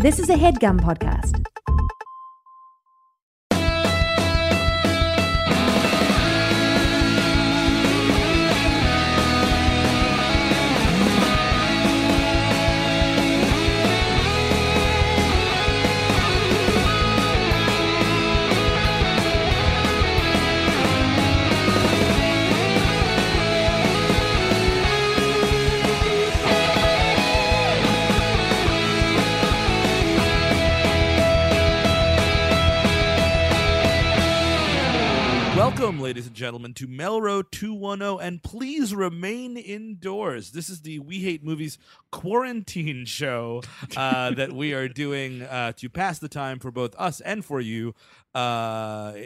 This is a HeadGum podcast. Welcome, ladies and gentlemen, to Melrose 210, and please remain indoors. This is the We Hate Movies quarantine show that we are doing to pass the time for both us and for you to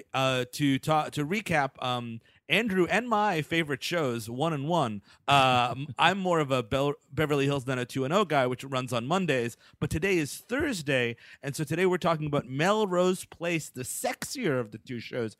recap Andrew and my favorite shows, one and one. I'm more of a Beverly Hills 90210 guy, which runs on Mondays, but today is Thursday, and so today we're talking about Melrose Place, the sexier of the two shows.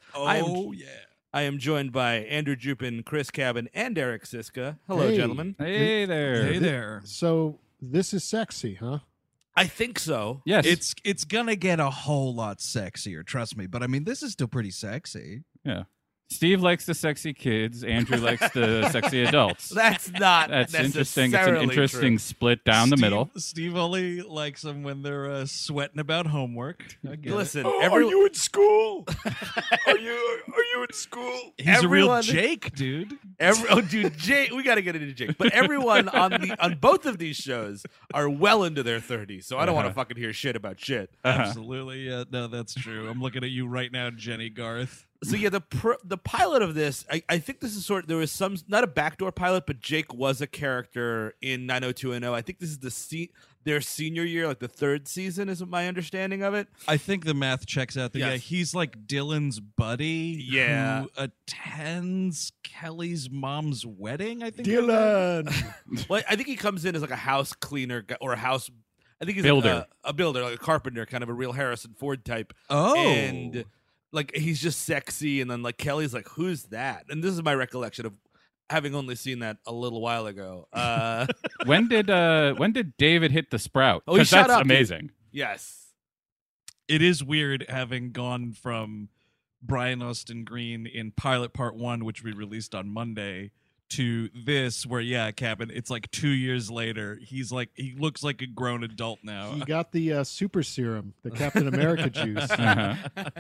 I am joined by Andrew Jupin, Chris Cabin, and Eric Siska. Hello, Hey. gentlemen. Hey there. Hey there. So this is sexy, huh? I think so. Yes. It's gonna get a whole lot sexier, trust me. But I mean, this is still pretty sexy. yeah. Steve likes the sexy kids. Andrew likes the sexy adults. That's not That's interesting. It's an necessarily interesting true. split down the middle. Steve only likes them when they're sweating about homework. I get it. Listen, Are you in school? Are you in school? He's a real everyone- Jake, dude. Dude, Jake, we got to get into Jake. But everyone on both of these shows are well into their 30s, so I don't want to fucking hear shit about shit. Absolutely. Yeah, no, that's true. I'm looking at you right now, Jenny Garth. So yeah, the pilot of this, I think this is there was some, not a backdoor pilot, but Jake was a character in 90210. I think this is their senior year, like the third season, is my understanding of it. I think the math checks out. Yes. Yeah, he's like Dylan's buddy Yeah. who attends Kelly's mom's wedding, I think. Dylan. Well, I think he comes in as like a house cleaner guy, or a house. I think he's Builder. a builder, like a carpenter, kind of a real Harrison Ford type. Oh. And like he's just sexy, and then like Kelly's like, "Who's that?" And this is my recollection of having only seen that a little while ago. When did David hit the sprout? Oh, he 'Cause shot that's up, dude. amazing. Yes. It is weird having gone from Brian Austin Green in Pilot Part 1, which we released on Monday, to this where, yeah, Cabin, it's like 2 years later. He looks like a grown adult now. He got the super serum, the Captain America juice. Uh-huh.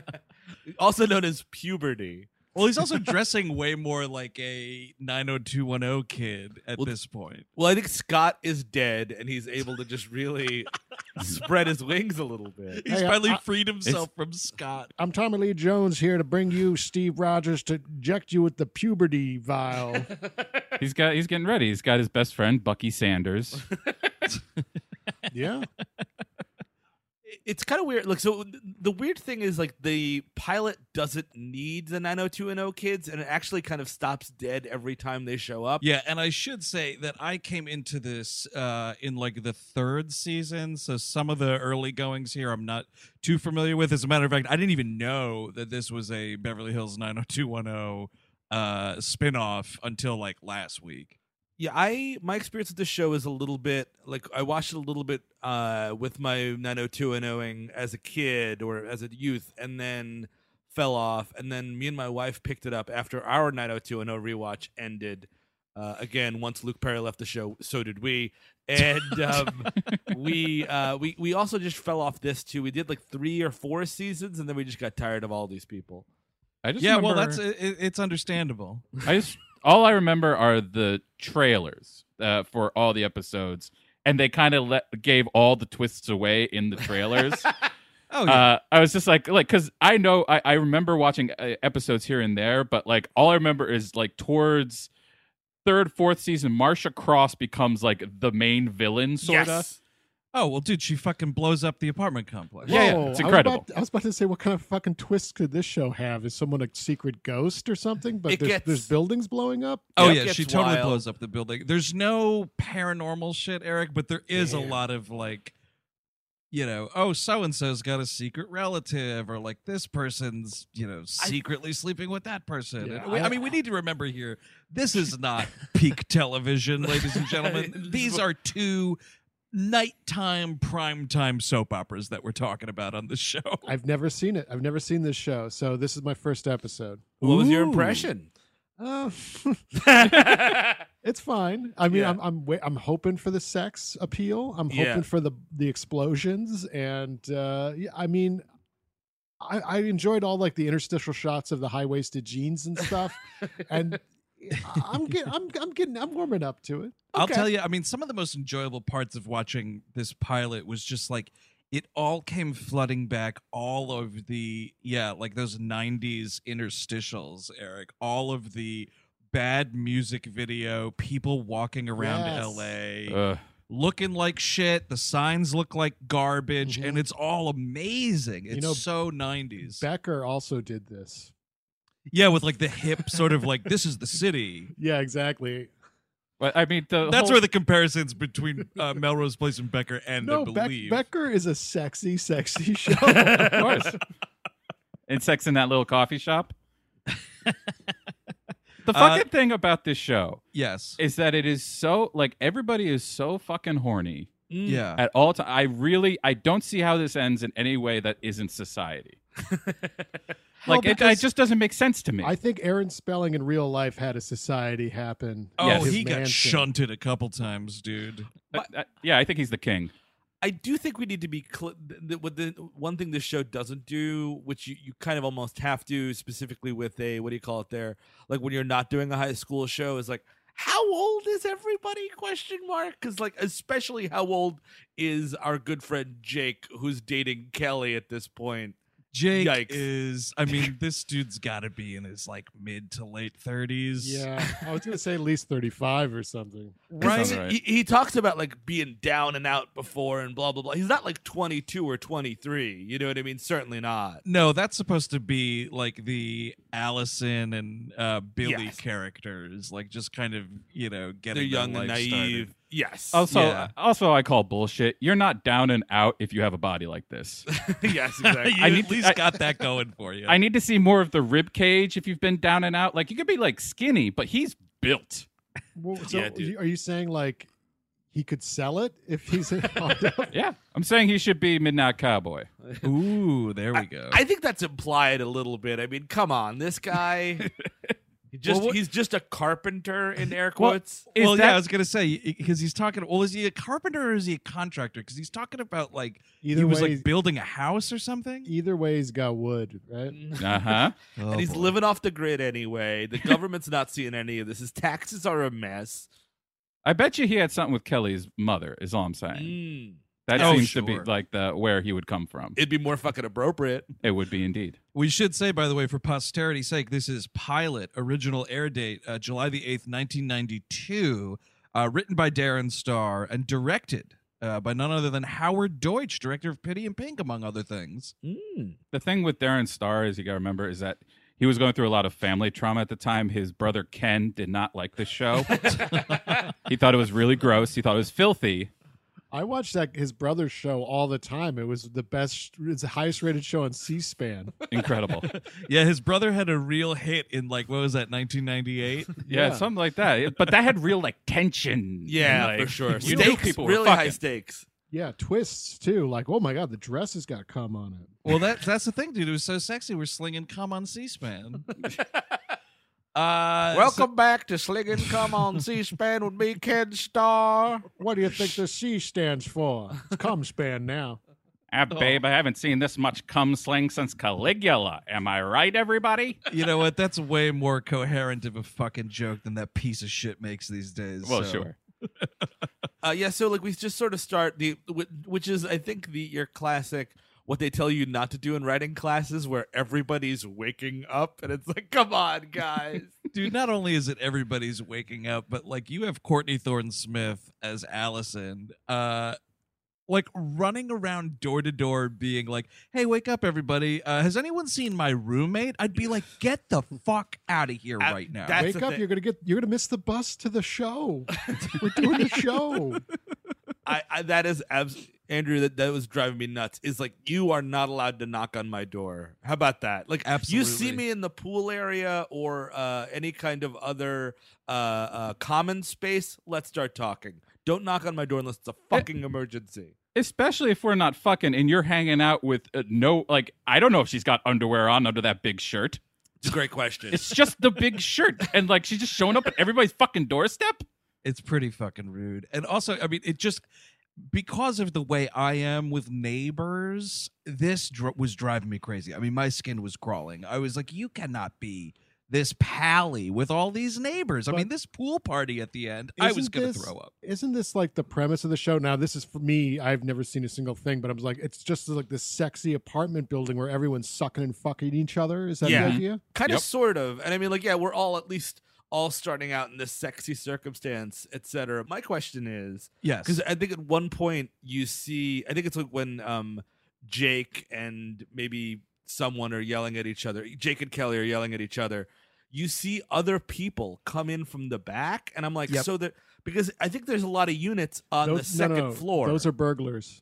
Also known as puberty. Well, he's also dressing way more like a 90210 kid at Well, this point. Well, I think Scott is dead, and he's able to just really spread his wings a little bit. He's Hey, finally freed himself from Scott. I'm Tommy Lee Jones here to bring you Steve Rogers to inject you with the puberty vial. He's getting ready. He's got his best friend Bucky Sanders. Yeah. It's kind of weird. Look, so the weird thing is, like, the pilot doesn't need the 90210 kids, and it actually kind of stops dead every time they show up. Yeah, and I should say that I came into this in like the third season, so some of the early goings here I'm not too familiar with. As a matter of fact, I didn't even know that this was a Beverly Hills 90210 spin-off until like last week. Yeah, my experience with this show is a little bit like I watched it a little bit with my 90210ing as a kid or as a youth, and then fell off, and then me and my wife picked it up after our 90210 rewatch ended. Again, once Luke Perry left the show, so did we, and we also just fell off this too. We did like 3 or 4 seasons, and then we just got tired of all these people. I just Yeah, remember, well, it's understandable. all I remember are the trailers for all the episodes, and they kind of gave all the twists away in the trailers. Oh yeah. I was just like, because I know I remember watching episodes here and there, but like all I remember is like towards third, fourth season, Marsha Cross becomes like the main villain, sort of. Yes. Oh well, dude, she fucking blows up the apartment complex. Yeah, Whoa, it's incredible. I was about to say, what kind of fucking twist could this show have? Is someone a secret ghost or something? But It there's, gets- there's buildings blowing up? Oh It yeah, gets she totally wild. blows up the building. There's no paranormal shit, Eric, but there is a lot of like, you know, oh, so and so's got a secret relative, or like this person's, you know, secretly sleeping with that person. Yeah, And I mean, we need to remember here, this is not peak television, ladies and gentlemen. These are two nighttime primetime soap operas that we're talking about on this show. I've never seen it. I've never seen this show, so this is my first episode. What was your Ooh. impression? It's fine. I mean, Yeah. I'm hoping for the sex appeal. I'm hoping Yeah. for the explosions, and yeah, I mean, I enjoyed all like the interstitial shots of the high waisted jeans and stuff, and I'm warming up to it. I'll Okay. tell you, I mean, some of the most enjoyable parts of watching this pilot was just like it all came flooding back, all of the like those 90s interstitials, Eric, all of the bad music video, people walking around Yes. LA looking like shit, the signs look like garbage, Mhm. and it's all amazing. It's know, so 90s. Becker also did this. Yeah, with like the hip sort of like this is the city. Yeah, exactly. But I mean, That's whole, where the comparisons between Melrose Place and Becker end, No, I believe. Becker is a sexy show. of course. And sex in that little coffee shop. The fucking thing about this show Yes. is that it is so like everybody is so fucking horny Yeah. at all times. I don't see how this ends in any way that isn't society. Well, Like it because just doesn't make sense to me. I think Aaron Spelling in real life had a society happen. Oh, in Yes. his he got mansion. shunted a couple times, dude. Yeah, I think he's the king. I do think we need to be what the one thing this show doesn't do, which you kind of almost have to, specifically with a what do you call it there, like when you're not doing a high school show, is like how old is everybody? Question mark? Because like especially how old is our good friend Jake, who's dating Kelly at this point? Jake Yikes. is, I mean, this dude's got to be in his like mid to late 30s. Yeah, I was gonna say at least 35 or something. Right. sounds right. He talks about like being down and out before and blah blah blah. He's not like 22 or 23. You know what I mean? Certainly not. No, that's supposed to be like the Allison and Billy Yes. characters, like just kind of, getting They're their young and life naive. started. Yes. Also, Yeah. I call bullshit. You're not down and out if you have a body like this. yes, exactly. You I need at to- least I- got that going for you. I need to see more of the rib cage if you've been down and out. Like you could be like skinny, but he's built. Well, so Yeah, dude. are you saying like he could sell it if he's Yeah, I'm saying he should be Midnight Cowboy. Ooh, there we go. I think that's implied a little bit. I mean, come on, this guy. He's just a carpenter in air Well, quotes. Is well, that- yeah, I was gonna say because he's talking. Well, is he a carpenter or is he a contractor? Because he's talking about like either he was way, like building a house or something. either way he's got wood, right? Uh-huh. And he's living off the grid anyway. The government's not seeing any of this. His taxes are a mess. I bet you he had something with Kelly's mother, is all I'm saying. Mm. That Oh, seems to be sure. like where he would come from. It'd be more fucking appropriate. It would be indeed. We should say, by the way, for posterity's sake, this is pilot, original air date, July the 8th, 1992, written by Darren Star and directed by none other than Howard Deutsch, director of Pity and Pink, among other things. Mm. The thing with Darren Star is you got to remember is that he was going through a lot of family trauma at the time. His brother Ken did not like this show. He thought it was really gross. He thought it was filthy. I watched his brother's show all the time. It was the best. It's the highest rated show on C-SPAN. Incredible. Yeah, his brother had a real hit in, like, what was that, 1998? Yeah, Yeah. something like that. But that had real like tension. Yeah, and, like, for sure. You knew Stakes, people were really high fucking. stakes. Yeah, twists too. Like, oh my god, the dress has got cum on it. Well, that's the thing, dude. It was so sexy. We're slinging cum on C-SPAN. So- back to Slinging Come on C-SPAN with me, Ken Starr. What do you think the C stands for? It's cum span now. Babe, I haven't seen this much cum sling since Caligula. Am I right, everybody? you know what? That's way more coherent of a fucking joke than that piece of shit makes these days. Well, so. sure. Yeah, so like we just sort of start which is I think your classic what they tell you not to do in writing classes where everybody's waking up and it's like, come on, guys. Dude, not only is it everybody's waking up, but like you have Courtney Thorne Smith as Allison, like running around door to door being like, hey, wake up, everybody. Has anyone seen my roommate? I'd be like, get the fuck out of here right now. That's Wake the up! thing. You're gonna miss the bus to the show. We're doing the show. I that is Andrew, that was driving me nuts. Is like, you are not allowed to knock on my door. How about that? Like, you see Absolutely. me in the pool area or any kind of other common space, let's start talking. Don't knock on my door unless it's a fucking emergency. Especially if we're not fucking and you're hanging out with I don't know if she's got underwear on under that big shirt. It's a great question. It's just the big shirt. And like she's just showing up at everybody's fucking doorstep. It's pretty fucking rude. And also, I mean, it just, because of the way I am with neighbors, this was driving me crazy. I mean, my skin was crawling. I was like, you cannot be this pally with all these neighbors. I mean, this pool party at the end, I was going to throw up. Isn't this like the premise of the show? Now, this is for me. I've never seen a single thing, but I was like, it's just like this sexy apartment building where everyone's sucking and fucking each other. Is that the idea? Kind of, sort of. And I mean, like, yeah, we're all at least all starting out in this sexy circumstance, etc. My question is, yes, because I think at one point you see, I think it's like when Jake and maybe someone are yelling at each other. Jake and Kelly are yelling at each other. You see other people come in from the back, and I'm like, so that because I think there's a lot of units on the second floor. Those are burglars.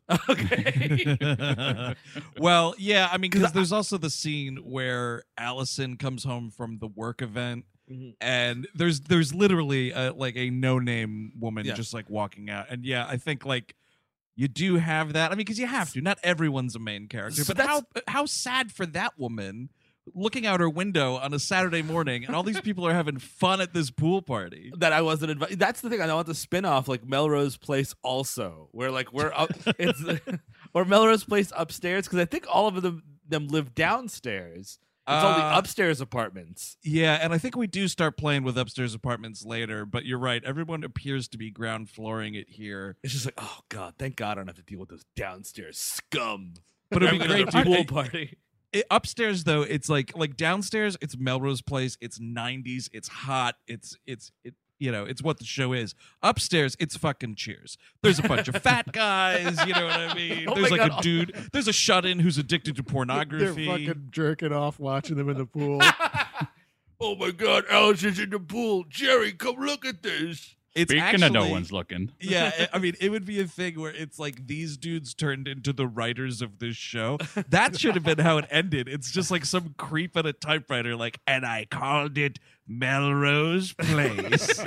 Okay. Well, yeah, I mean, because there's also the scene where Allison comes home from the work event. Mm-hmm. And there's literally like a no-name woman just like walking out, and I think like you do have that. I mean, because you have to. Not everyone's a main character, but how sad for that woman looking out her window on a Saturday morning, and all these people are having fun at this pool party that I wasn't invited. That's the thing. I want the spin-off like Melrose Place also, where like we're up, or Melrose Place upstairs, because I think all of them live downstairs. It's all the upstairs apartments. Yeah, and I think we do start playing with upstairs apartments later, but you're right. Everyone appears to be ground flooring it here. It's just like, oh, God, thank God I don't have to deal with those downstairs scum. But it'd be great to pool party. Upstairs, though, it's like downstairs, it's Melrose Place, it's 90s, it's hot, it's what the show is. Upstairs, it's fucking Cheers. There's a bunch of fat guys, you know what I mean? There's like a dude, there's a shut-in who's addicted to pornography. They're fucking jerking off watching them in the pool. Oh my God, Allison's in the pool. Jerry, come look at this. It's Speaking actually, of no one's looking. Yeah, I mean, it would be a thing where it's like these dudes turned into the writers of this show. That should have been how it ended. It's just like some creep at a typewriter, like, and I called it Melrose Place.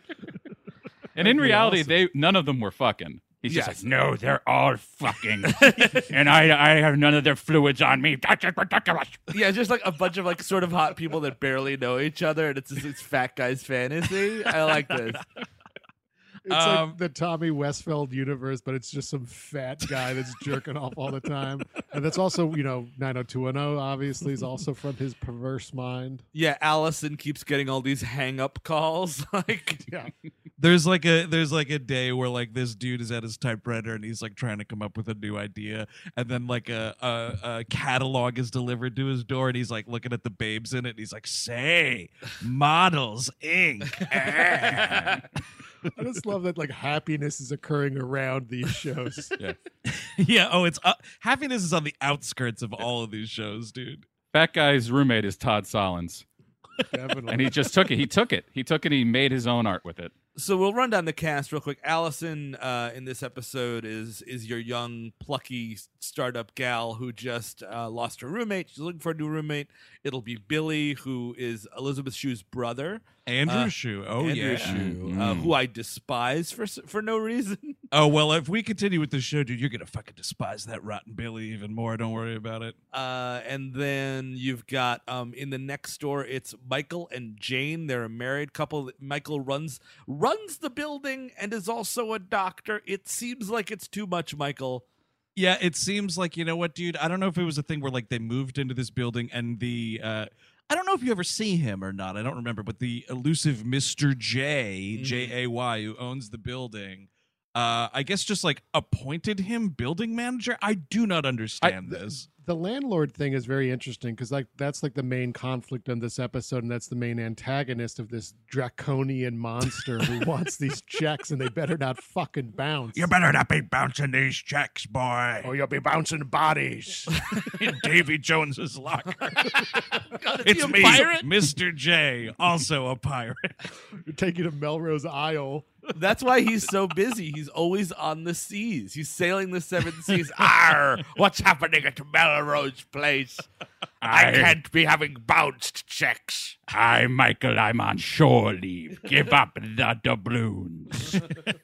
And in reality, none of them were fucking. He's just like, no, they're all fucking. And I have none of their fluids on me. That's ridiculous. Yeah, just like a bunch of like sort of hot people that barely know each other, and it's this fat guy's fantasy. I like this. It's like the Tommy Westfeld universe, but it's just some fat guy that's jerking off all the time. And that's also, 90210, obviously, is also from his perverse mind. Yeah, Allison keeps getting all these hang-up calls. There's like a day where like this dude is at his typewriter and he's like trying to come up with a new idea, and then like a catalog is delivered to his door, and he's like looking at the babes in it, and he's like, "Say, Models Inc." I just love that like happiness is occurring around these shows. Yeah. Oh, it's happiness is on the outskirts of all of these shows, dude. Fat guy's roommate is Todd Solondz. Definitely. And he just took it. He took it. He made his own art with it. So we'll run down the cast real quick. Allison in this episode is your young, plucky startup gal who just lost her roommate. She's looking for a new roommate. It'll be Billy, who is Elizabeth Shue's brother. Andrew Shue. Oh, Andrew yeah. Shue, who I despise for no reason. Oh, well, if we continue with this show, dude, you're going to fucking despise that rotten Billy even more. Don't worry about it. And then you've got in the next door, it's Michael and Jane. They're a married couple. Michael runs the building and is also a doctor. It seems like it's too much, Michael. Yeah, it seems like, you know what, dude? I don't know if it was a thing where like they moved into this building and the I don't know if you ever see him or not. I don't remember, but the elusive Mr. J, J-A-Y, who owns the building, I guess just like appointed him building manager. I do not understand this. The landlord thing is very interesting because like that's like the main conflict on this episode, and that's the main antagonist of this draconian monster who wants these checks, and they better not fucking bounce. You better not be bouncing these checks, boy. Or you'll be bouncing bodies. In Davy Jones's locker. God, It's he a me, pirate? Mr. J, also a pirate. You're taking to Melrose Isle. That's why he's so busy. He's always on the seas. He's sailing the seven seas. Arr! What's happening at Melrose Place? I can't be having bounced checks. Hi, Michael. I'm on shore leave. Give up the doubloons.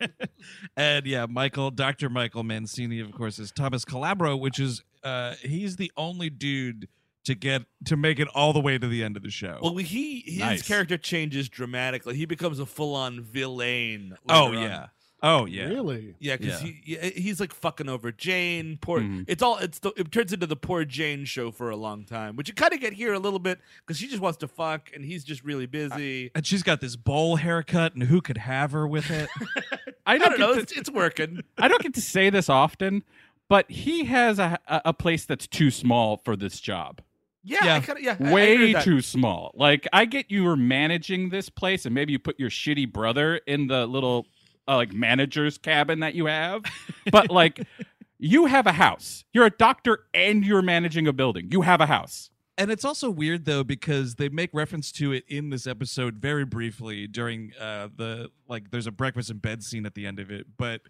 And yeah, Dr. Michael Mancini, of course, is Thomas Calabro, which is he's the only dude to make it all the way to the end of the show. Well, his Nice. character changes dramatically. He becomes a full-on villain. Oh later on. yeah. Oh yeah. Really? Yeah, because he's like fucking over Jane. Poor, Mhm. it turns into the poor Jane show for a long time, which you kind of get here a little bit because she just wants to fuck and he's just really busy. And she's got this bowl haircut, and who could have her with it? I don't know. It's working. I don't get to say this often, but he has a place that's too small for this job. Yeah, Yeah. I agree with Way that. too small. Like, I get you were managing this place, and maybe you put your shitty brother in the little like manager's cabin that you have, but like, you have a house. You're a doctor, and you're managing a building. You have a house. And it's also weird though because they make reference to it in this episode very briefly during there's a breakfast in bed scene at the end of it, but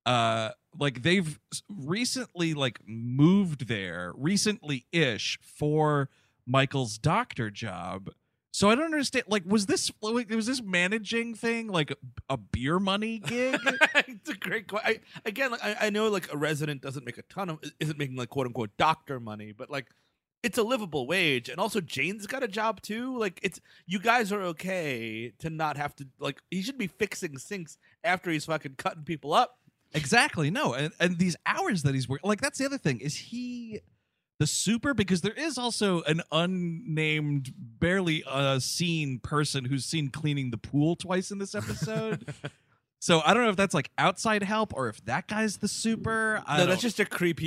like they've recently moved there recently-ish for Michael's doctor job. So I don't understand. Like, was this managing thing like a beer money gig? It's a great question. I know like a resident isn't making like quote unquote doctor money, but like it's a livable wage, and also Jane's got a job too. Like you guys are okay to not have to like he should be fixing sinks after he's fucking cutting people up. Exactly. No, and these hours that he's working, like that's the other thing. Is he the super? Because there is also an unnamed, barely seen person who's seen cleaning the pool twice in this episode. So I don't know if that's like outside help or if that guy's the super. No, that's just a creep.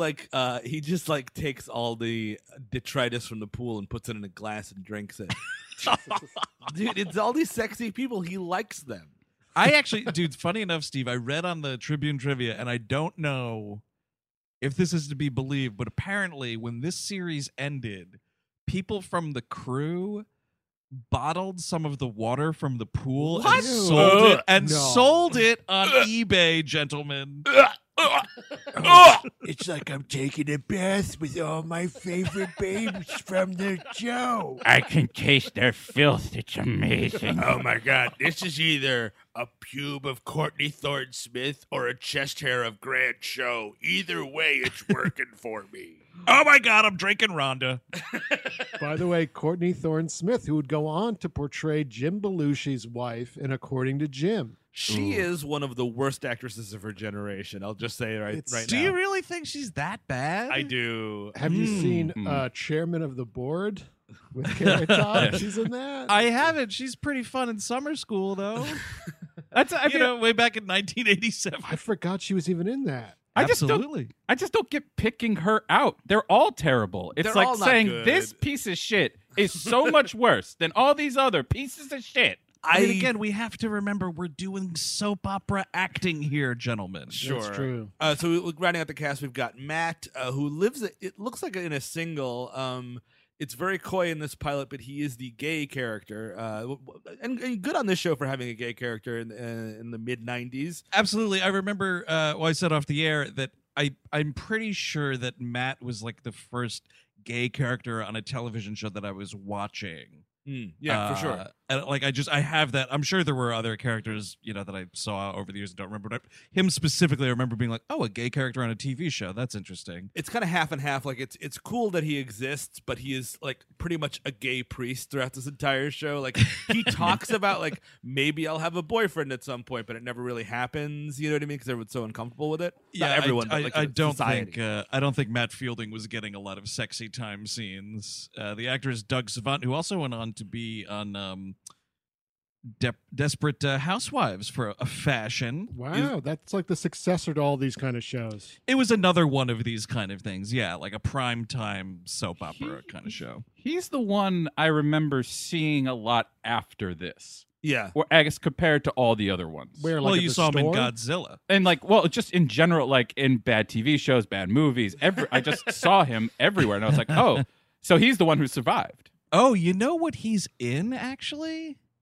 He just like takes all the detritus from the pool and puts it in a glass and drinks it. Dude, it's all these sexy people. He likes them. I actually, dude, funny enough, Steve, I read on the Tribune Trivia, and I don't know if this is to be believed, but apparently when this series ended, people from the crew bottled some of the water from the pool What? and No. sold it on eBay, gentlemen. It's like I'm taking a bath with all my favorite babes from the show. I can taste their filth. It's amazing. Oh my god, this is either a pube of Courtney Thorne Smith or a chest hair of Grant Show. Either way, it's working for me. Oh my God, I'm drinking Rhonda. By the way, Courtney Thorne Smith, who would go on to portray Jim Belushi's wife in According to Jim. She is one of the worst actresses of her generation. I'll just say right now. Do you really think she's that bad? I do. Have you seen Chairman of the Board with Carrot Top? She's in that. I haven't. She's pretty fun in summer school, though. Way back in 1987. I forgot she was even in that. I just Absolutely. don't get picking her out. They're all terrible. It's They're like all not saying good. this piece of shit is so much worse than all these other pieces of shit. I mean, again, we have to remember we're doing soap opera acting here, gentlemen. Sure. That's true. So rounding out the cast, we've got Matt, who lives. It looks like in a single. It's very coy in this pilot, but he is the gay character, and good on this show for having a gay character in the mid '90s. Absolutely. I remember. I said off the air that I'm pretty sure that Matt was like the first gay character on a television show that I was watching. Yeah, for sure. And I have that. I'm sure there were other characters, that I saw over the years and don't remember. But him specifically, I remember being like, "Oh, a gay character on a TV show. That's interesting." It's kind of half and half. Like it's cool that he exists, but he is like pretty much a gay priest throughout this entire show. Like he talks about like maybe I'll have a boyfriend at some point, but it never really happens. You know what I mean? Because everyone's so uncomfortable with it. Not everyone. I, but like I don't society. think. I don't think Matt Fielding was getting a lot of sexy time scenes. The actor is Doug Savant, who also went on to be on Desperate Housewives for a fashion. Wow, that's like the successor to all these kind of shows. It was another one of these kind of things. Yeah, like a primetime soap opera kind of show. He's the one I remember seeing a lot after this, Yeah. or I guess compared to all the other ones. Where, Well, like, at you the saw him in store? Godzilla. And just in general, like in bad TV shows, bad movies. I just saw him everywhere, and I was like, oh, so he's the one who survived. Oh, you know what he's in actually?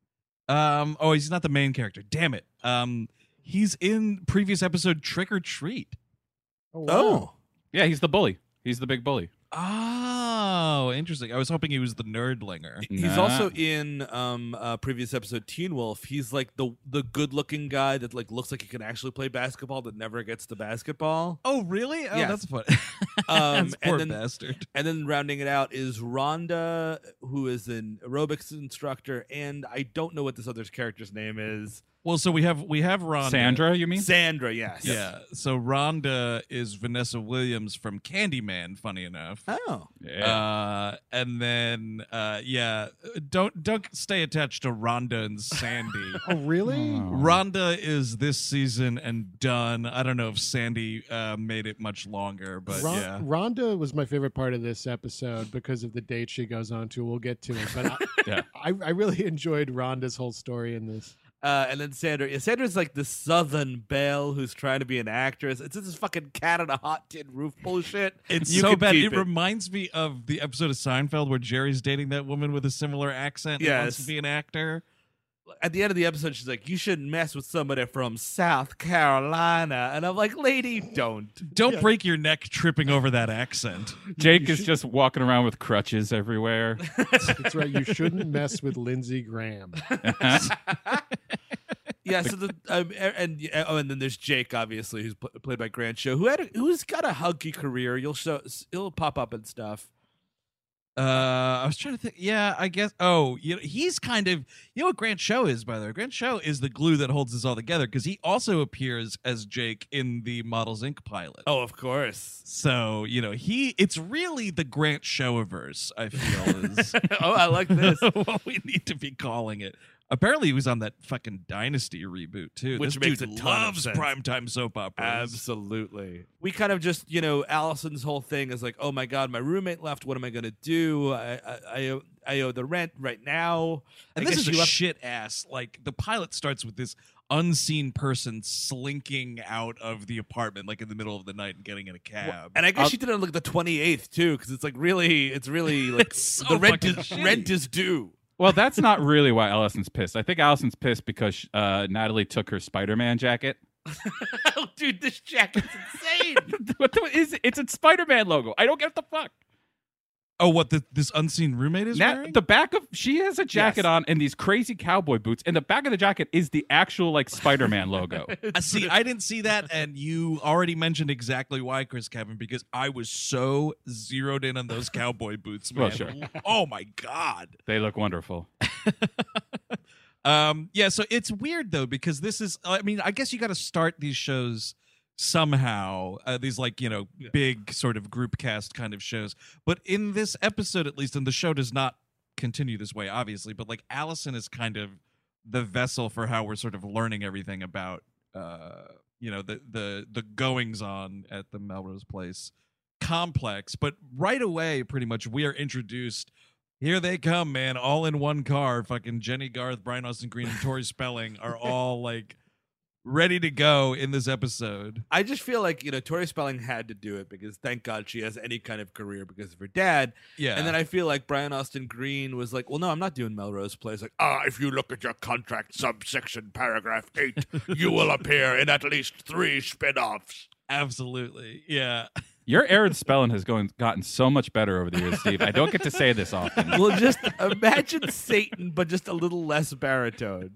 Oh, he's not the main character. Damn it. He's in previous episode Trick or Treat. Oh, wow. Oh. Yeah, he's the bully. He's the big bully. Oh, interesting. I was hoping he was the nerdlinger. He's Nah. also in previous episode Teen Wolf. He's like the good looking guy that like looks like he can actually play basketball that never gets to basketball. Oh, really? Oh, Yes. that's fun. And Poor then bastard. and then rounding it out is Rhonda, who is an aerobics instructor, and I don't know what this other character's name is. Well, so we have Rhonda. Sandra, you mean? Sandra, yes. Yeah. So Rhonda is Vanessa Williams from Candyman. Funny enough. Oh. Yeah. And then don't stay attached to Rhonda and Sandy. Oh, really? Rhonda is this season and done. I don't know if Sandy made it much longer, but yeah. Rhonda was my favorite part of this episode because of the date she goes on to. We'll get to it, but Yeah. I really enjoyed Rhonda's whole story in this. And then Sandra. Yeah, Sandra's like the Southern belle who's trying to be an actress. It's this fucking cat on a hot tin roof bullshit. It's You so can bad. keep It reminds me of the episode of Seinfeld where Jerry's dating that woman with a similar accent and wants Yes. to be an actor. At the end of the episode, she's like, "You shouldn't mess with somebody from South Carolina," and I'm like, "Lady, don't." Don't break your neck tripping over that accent. Jake is just walking around with crutches everywhere. That's right. You shouldn't mess with Lindsey Graham. Yeah. So and then there's Jake, obviously, who's played by Grant Show, who's got a hunky career. He'll pop up and stuff. I was trying to think. Yeah, I guess. Oh, he's kind of. You know what Grant Show is, by the way? Grant Show is the glue that holds this all together because he also appears as Jake in the Models Inc. pilot. Oh, of course. So, it's really the Grant Showiverse, I feel, is Oh, I like this. what we need to be calling it. Apparently, he was on that fucking Dynasty reboot, too. Which this makes dude a ton of loves sense. primetime soap operas. Absolutely. We kind of just, Allison's whole thing is like, oh my God, my roommate left. What am I going to do? I owe the rent right now. And I this guess is she a left- shit ass. Like, the pilot starts with this unseen person slinking out of the apartment, like in the middle of the night and getting in a cab. And I guess she did it on like the 28th too, because it's really like It's so the rent fucking shitty. rent is due. Well, that's not really why Allison's pissed. I think Allison's pissed because Natalie took her Spider-Man jacket. Oh, dude, this jacket's insane. It's a Spider-Man logo. I don't get the fuck. Oh, what this unseen roommate is wearing? The back of she has a jacket Yes. on and these crazy cowboy boots, and the back of the jacket is the actual like Spider-Man logo. See, I didn't see that, and you already mentioned exactly why, Chris Kevin, because I was so zeroed in on those cowboy boots, man. Well, sure. Oh my God. They look wonderful. Yeah, so it's weird though, because this is, I mean, I guess you got to start these shows somehow, these like, big sort of group cast kind of shows. But in this episode, at least, and the show does not continue this way, obviously, but like Allison is kind of the vessel for how we're sort of learning everything about, the goings on at the Melrose Place complex. But right away, pretty much, we are introduced. Here they come, man, all in one car. Fucking Jenny Garth, Brian Austin Green, and Tori Spelling are all like ready to go in this episode. I just feel like, Tori Spelling had to do it because thank God she has any kind of career because of her dad. Yeah. And then I feel like Brian Austin Green was like, well, no, I'm not doing Melrose Place. Like, If you look at your contract subsection paragraph 8, you will appear in at least 3 spin-offs. Absolutely. Yeah. Your Aaron spelling has gotten so much better over the years, Steve. I don't get to say this often. well, just imagine Satan, but just a little less baritone.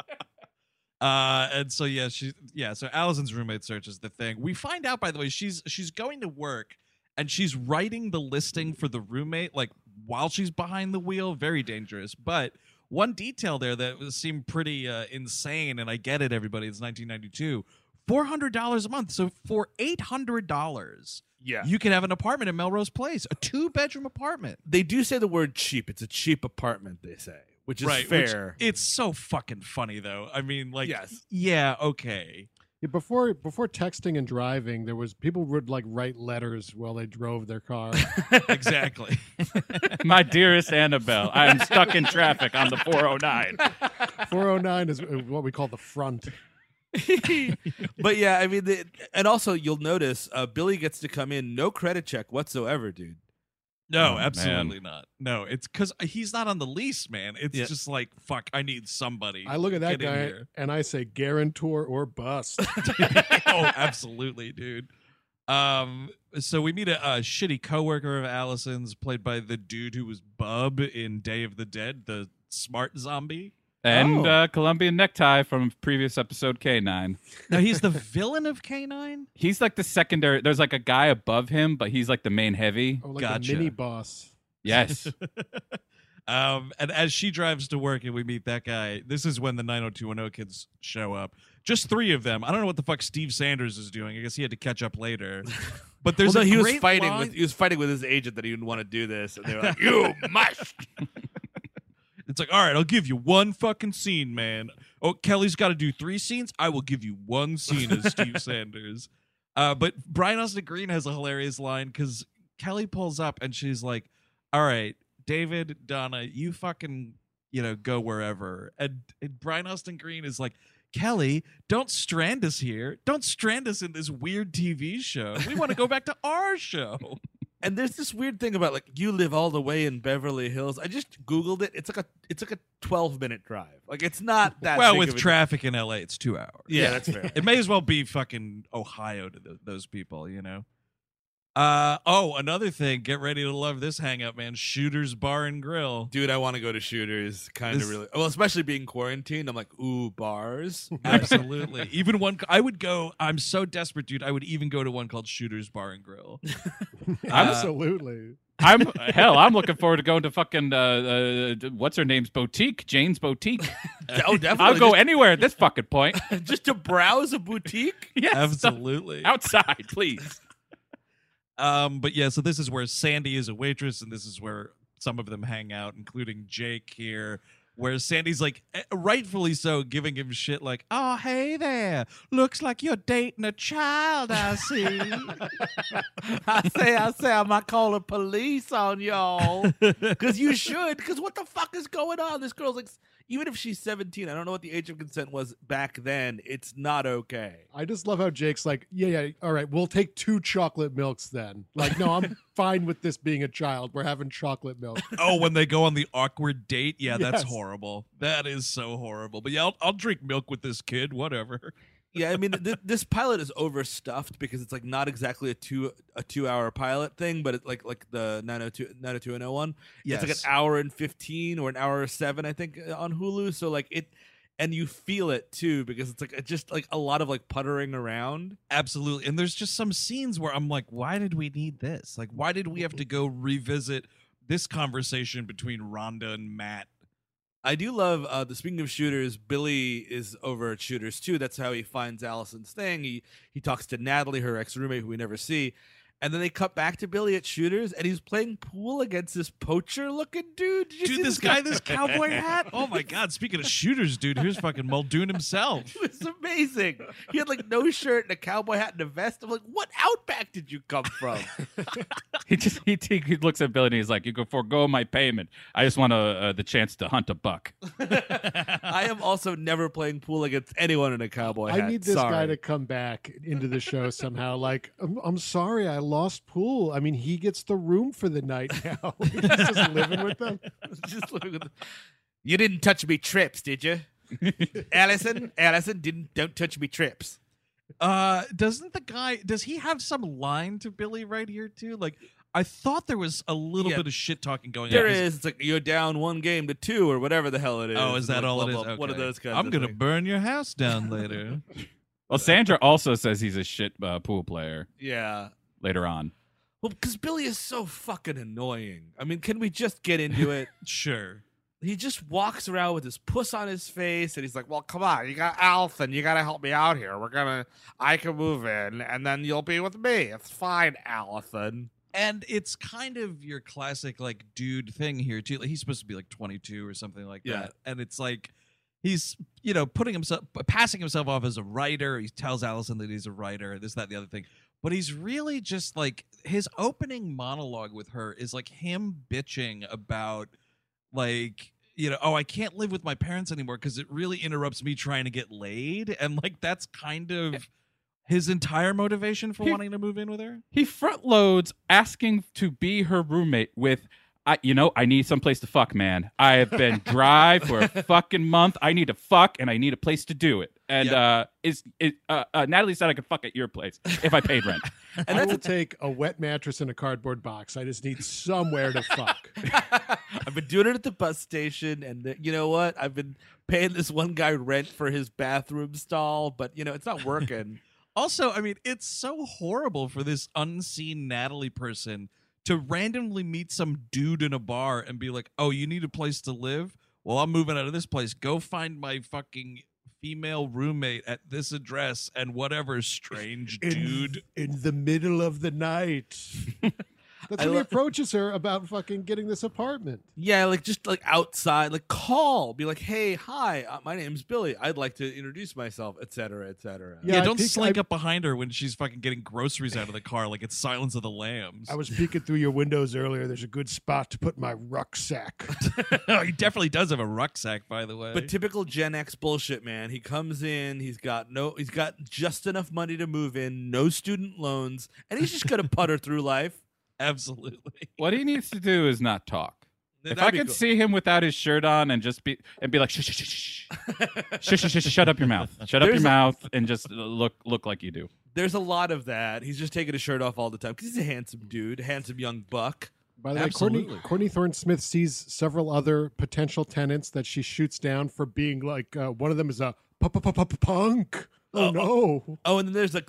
And so so Allison's roommate search is the thing. We find out, by the way, she's going to work and she's writing the listing for the roommate like while she's behind the wheel. Very dangerous. But one detail there that seemed pretty insane, and I get it, everybody. It's 1992. $400 a month. So for $800, Yeah. you can have an apartment in Melrose Place, a 2-bedroom apartment. They do say the word cheap. It's a cheap apartment, they say, which is fair. It's so fucking funny, though. I mean, like, Yes. yeah, okay. Yeah, before texting and driving, there was people would like write letters while they drove their car. Exactly. My dearest Annabelle, I am stuck in traffic on the 409. 409 is what we call the front. But yeah, I mean, and also you'll notice Billy gets to come in, no credit check whatsoever, dude. No, Oh, absolutely not. No, it's because he's not on the lease, man. It's Yeah. just like, fuck, I need somebody. I look at that Get in guy here. and I say guarantor or bust. Oh, absolutely, dude. So we meet a shitty coworker of Allison's, played by the dude who was Bub in Day of the Dead, the smart zombie. And Oh. Colombian Necktie from previous episode K9. Now he's the villain of K9. He's like the secondary. There's like a guy above him, but he's like the main heavy. Or like Gotcha. a mini boss. Yes. And as she drives to work and we meet that guy, this is when the 90210 kids show up. Just 3 of them. I don't know what the fuck Steve Sanders is doing. I guess he had to catch up later. But there's well, no, a he was great fighting line- with his agent that he didn't want to do this, and they were like, "You must." It's like, all right, I'll give you one fucking scene, man. Oh, Kelly's got to do 3 scenes. I will give you 1 scene as Steve Sanders. But Brian Austin Green has a hilarious line because Kelly pulls up and she's like, all right, David, Donna, you fucking, go wherever. And Brian Austin Green is like, Kelly, don't strand us here. Don't strand us in this weird TV show. We want to go back to our show. And there's this weird thing about like you live all the way in Beverly Hills. I just googled it. It's like a 12-minute drive. Like it's not that. Well, big with of a- traffic in LA, it's 2 hours. Yeah, that's fair. It may as well be fucking Ohio to those people, Another thing. Get ready to love this hangout, man. Shooters Bar and Grill. Dude, I want to go to Shooters. Kind of This- really. Well, especially being quarantined. I'm like, ooh, bars. Absolutely. Even one. I would go. I'm so desperate, dude. I would even go to one called Shooters Bar and Grill. Absolutely. I'm looking forward to going to fucking what's her name's boutique, Jane's boutique. Oh, definitely. I'll go anywhere at this fucking point. just to browse a boutique. Yes, Absolutely. outside, please. But yeah, so this is where Sandy is a waitress, and this is where some of them hang out, including Jake here, where Sandy's like, rightfully so, giving him shit like, oh, hey there. Looks like you're dating a child, I see. I say, I might call the police on y'all. Because you should. Because what the fuck is going on? This girl's like, even if she's 17, I don't know what the age of consent was back then. It's not okay. I just love how Jake's like, yeah, all right, we'll take 2 chocolate milks then. Like, no, I'm fine with this being a child. We're having chocolate milk. Oh, when they go on the awkward date? Yeah, that's Yes. horrible. That is so horrible. But yeah, I'll drink milk with this kid, whatever. Yeah, I mean, this pilot is overstuffed because it's like not exactly a 2-hour pilot thing, but it's like the 90210 one. Yes. It's like an hour and 15 or an hour 7, I think, on Hulu. So like it, and you feel it too because it's like just like a lot of like puttering around. Absolutely. And there's just some scenes where I'm like, why did we need this? Like, why did we have to go revisit this conversation between Rhonda and Matt? I do love speaking of Shooters, Billy is over at Shooters too. That's how he finds Allison's thing. He talks to Natalie, her ex-roommate, who we never see. And then they cut back to Billy at Shooters, and he's playing pool against this poacher-looking dude. Did you see Dude, this guy, this cowboy hat. Oh my God! Speaking of shooters, dude, here's fucking Muldoon himself. It was amazing. He had like no shirt and a cowboy hat and a vest. I'm like, what outback did you come from? He looks at Billy and he's like, "You can forego my payment. I just want the chance to hunt a buck." I am also never playing pool against anyone in a cowboy hat. I need this Sorry. guy to come back into the show somehow. Like, I'm sorry, I lost pool. I mean, he gets the room for the night now. He's just living with them. Just living with you didn't touch me trips, did you? Allison don't touch me trips. Does he have some line to Billy right here too? Like, I thought there was a little Yeah. bit of shit talking going There on. is. It's like you're down 1 game to 2 or whatever the hell it is. Oh, is that Like, all blah, it is? blah, One of Okay. those kinds. I'm of gonna things. burn your house down later. Well, Sandra also says he's a shit pool player Yeah. later on. Well, because Billy is so fucking annoying. I mean, can we just get into it? Sure. He just walks around with his puss on his face, and he's like, "Well, come on, you got Alton, you got to help me out here. I can move in, and then you'll be with me. It's fine, Alton." And it's kind of your classic like dude thing here too. Like, he's supposed to be like 22 or something like Yeah. that, and it's like he's passing himself off as a writer. He tells Allison that he's a writer, this, that, and the other thing. But he's really just like, his opening monologue with her is like him bitching about like, oh, I can't live with my parents anymore because it really interrupts me trying to get laid, and like that's kind of His entire motivation for He- wanting to move in with her? He front loads asking to be her roommate with, I need someplace to fuck, man. I have been dry for a fucking month. I need to fuck, and I need a place to do it. And Natalie said I could fuck at your place if I paid rent. I will take a wet mattress and a cardboard box. I just need somewhere to fuck. I've been doing it at the bus station, and you know what? I've been paying this one guy rent for his bathroom stall, but it's not working. Also, I mean, it's so horrible for this unseen Natalie person to randomly meet some dude in a bar and be like, "Oh, you need a place to live? Well, I'm moving out of this place. Go find my fucking female roommate at this address and whatever, strange dude." In the middle of the night. That's when he approaches her about fucking getting this apartment. Yeah, just outside, call, be like, "Hey, hi, my name's Billy. I'd like to introduce myself," etc., etc. Yeah, Yeah, I don't think slink up behind her when she's fucking getting groceries out of the car like it's Silence of the Lambs. I was peeking through your windows earlier. There's a good spot to put my rucksack. Oh, he definitely does have a rucksack, by the way. But typical Gen X bullshit, man. He comes in, he's got just enough money to move in, no student loans, and he's just gonna putter through life. Absolutely. What he needs to do is not talk. If That'd I be could cool. see him without his shirt on and just be like, shh, shh, shh, shh, shh, shh, shh, shut up your mouth, shut up your There's mouth, and just look like you do. There's a lot of that. He's just taking his shirt off all the time because he's a handsome dude, handsome young buck. By the way, Absolutely. Courtney Thorne-Smith sees several other potential tenants that she shoots down for being one of them is a punk. Oh no! Oh, and then there's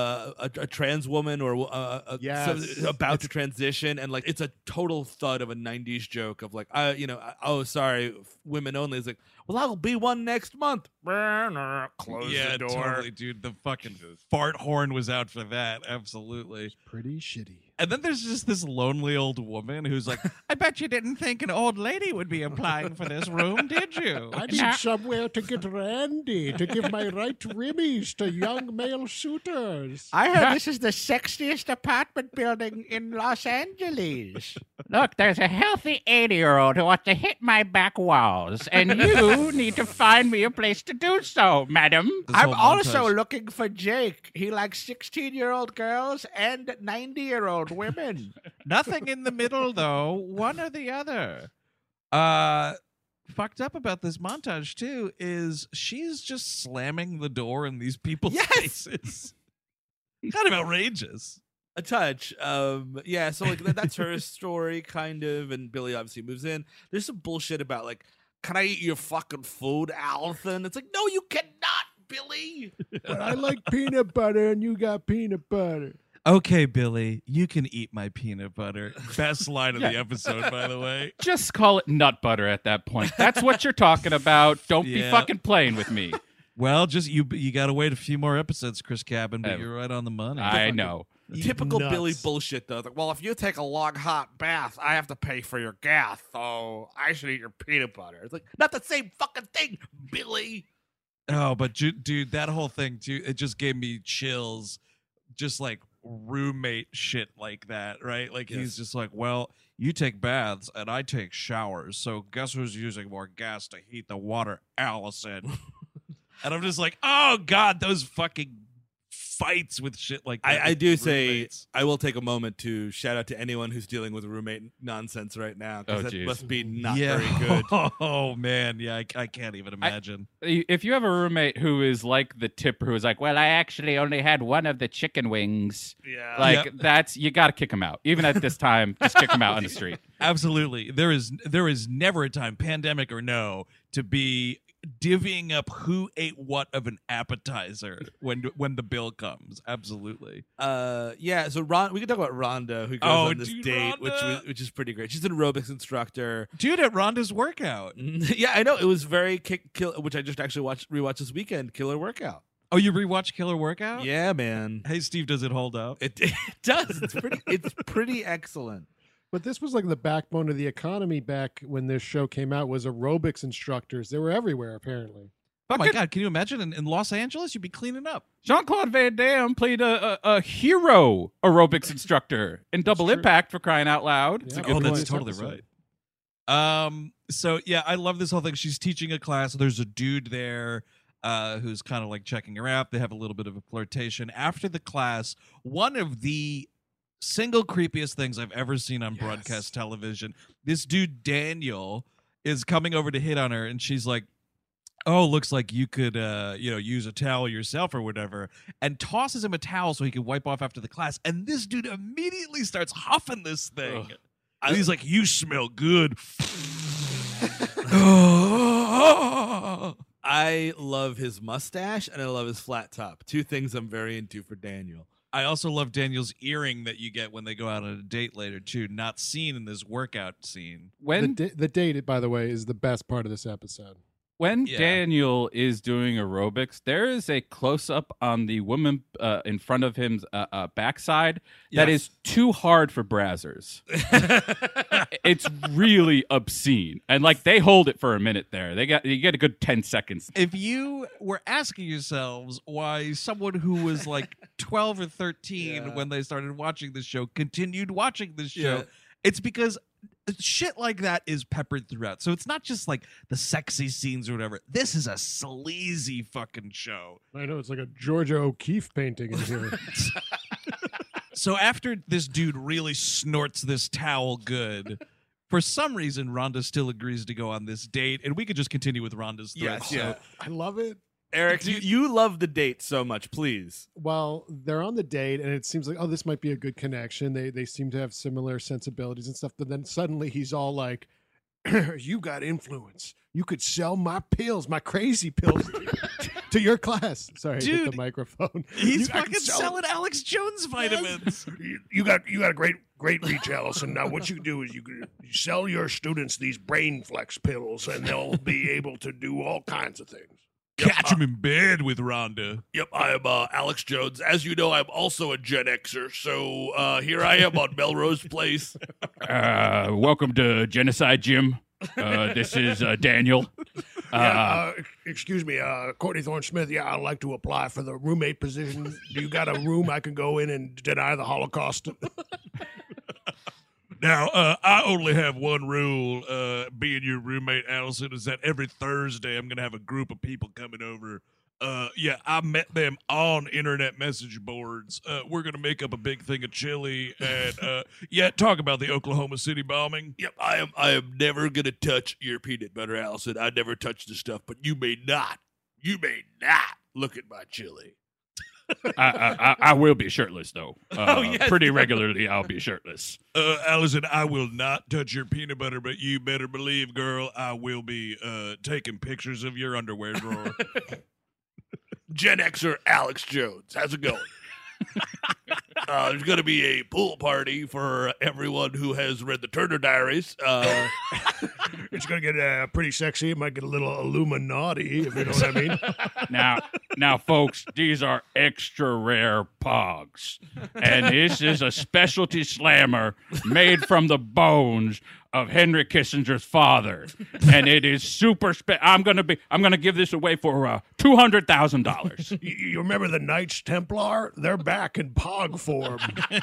a trans woman or Yes. about to transition, and it's a total thud of a '90s joke of oh sorry, women only. It's like, well, I'll be one next month. Close Yeah, the door. totally, dude. The fucking fart horn was out for that. Absolutely. Pretty shitty. And then there's just this lonely old woman who's like, I bet you didn't think an old lady would be applying for this room, did you? I need somewhere to get randy to give my right rimmies to young male suitors. I heard this is the sexiest apartment building in Los Angeles. Look, there's a healthy 80-year-old who wants to hit my back walls, and you need to find me a place to do so, madam. This I'm whole also montage. looking for Jake. He likes 16-year-old girls and 90-year-old women. Nothing in the middle, though. One or the other. Fucked up about this montage, too, is she's just slamming the door in these people's Yes! faces. Kind of outrageous. A touch. Yeah, so that's her story, kind of, and Billy obviously moves in. There's some bullshit about can I eat your fucking food, Alton? It's like, no, you cannot, Billy. But I like peanut butter, and you got peanut butter. Okay, Billy, you can eat my peanut butter. Best line of the episode, by the way. Just call it nut butter at that point. That's what you're talking about. Don't be Yeah. fucking playing with me. Well, just you got to wait a few more episodes, Chris Cabin, but Um, you're right on the money. I know. Typical nuts. Billy bullshit, though. Well, if you take a long hot bath, I have to pay for your gas, so I should eat your peanut butter. It's like, not the same fucking thing, Billy. Oh, but dude, that whole thing too, it just gave me chills. Just like roommate shit like that, right? Like he's just like, well, you take baths and I take showers, so guess who's using more gas to heat the water? Allison. And I'm just like, oh god, those fucking fights with shit like that. I with do say, roommates. I will take a moment to shout out to anyone who's dealing with roommate nonsense right now, because Oh, that geez. must be not yeah. very good. Oh man, yeah, I can't even imagine. If you have a roommate who is like the tipper, who is like, well, I actually only had one of the chicken wings. Yeah. Like Yep. you got to kick him out. Even at this time, just kick him out on the street. Absolutely. There is never a time, pandemic or no, to be divvying up who ate what of an appetizer when the bill comes. Absolutely. Yeah, so we can talk about Rhonda, who goes Oh, on this dude, date, Rhonda. which is pretty great. She's an aerobics instructor. Dude, at Rhonda's workout. Yeah, I know. It was very which I just actually rewatched this weekend. Killer workout. Oh, you rewatched Killer Workout? Yeah, man. Hey, Steve, does it hold up? It does. It's pretty excellent. But this was like the backbone of the economy back when this show came out was aerobics instructors. They were everywhere, apparently. Oh my God, can you imagine in Los Angeles you'd be cleaning up? Jean-Claude Van Damme played a hero aerobics instructor in Double true. Impact, for crying out loud. It's a Yeah. good Oh, that's movie. totally episode. right. So yeah, I love this whole thing. She's teaching a class. There's a dude there. who's kind of like checking her out. They have a little bit of a flirtation. After the class, one of the single creepiest things I've ever seen on broadcast television, this dude Daniel is coming over to hit on her, and she's like, oh, looks like you could use a towel yourself or whatever, and tosses him a towel so he can wipe off after the class. And this dude immediately starts huffing this thing. And he's like, you smell good. I love his mustache and I love his flat top. Two things I'm very into for Daniel. I also love Daniel's earring that you get when they go out on a date later, too. Not seen in this workout scene. When The date, by the way, is the best part of this episode. Yeah. Daniel is doing aerobics, there is a close up on the woman in front of him's backside that is too hard for Brazzers. It's really obscene, and like they hold it for a minute there. You get a good 10 seconds. If you were asking yourselves why someone who was like 12 or 13 when they started watching this show continued watching this show, it's because shit like that is peppered throughout. So it's not just like the sexy scenes or whatever. This is a sleazy fucking show. I know, it's like a Georgia O'Keeffe painting in here. So after this dude really snorts this towel good, for some reason Rhonda still agrees to go on this date, and we could just continue with Rhonda's thread. Yes, I love it. Eric, you love the date so much, please. Well, they're on the date, and it seems like, oh, this might be a good connection. They seem to have similar sensibilities and stuff. But then suddenly he's all like, you got influence. You could sell my pills, my crazy pills, to your class. Sorry, Dude, hit the microphone. He's fucking selling Alex Jones vitamins. You got a great reach, Allison. Now what you can do is you sell your students these brain flex pills, and they'll be able to do all kinds of things. Catch him in bed with Rhonda. Yep, I am Alex Jones. As you know, I'm also a Gen Xer, so here I am on Melrose Place. Welcome to Genocide Gym. This is Daniel. Excuse me, Courtney Thorne Smith. Yeah, I'd like to apply for the roommate position. Do you got a room I can go in and deny the Holocaust? Now, I only have one rule, being your roommate, Allison, is that every Thursday I'm going to have a group of people coming over. I met them on internet message boards. We're going to make up a big thing of chili and, talk about the Oklahoma City bombing. Yep, I am never going to touch your peanut butter, Allison. I never touch the stuff, but you may not look at my chili. I will be shirtless, though. Pretty regularly, I'll be shirtless. Allison, I will not touch your peanut butter, but you better believe, girl, I will be taking pictures of your underwear drawer. Gen Xer Alex Jones, how's it going? There's going to be a pool party for everyone who has read the Turner Diaries. It's going to get pretty sexy. It might get a little Illuminati, if you know what I mean. Now, folks, these are extra rare pogs, and this is a specialty slammer made from the bones of Henry Kissinger's father, and it is super. I'm gonna give this away for $200,000. You remember the Knights Templar? They're back in pog form.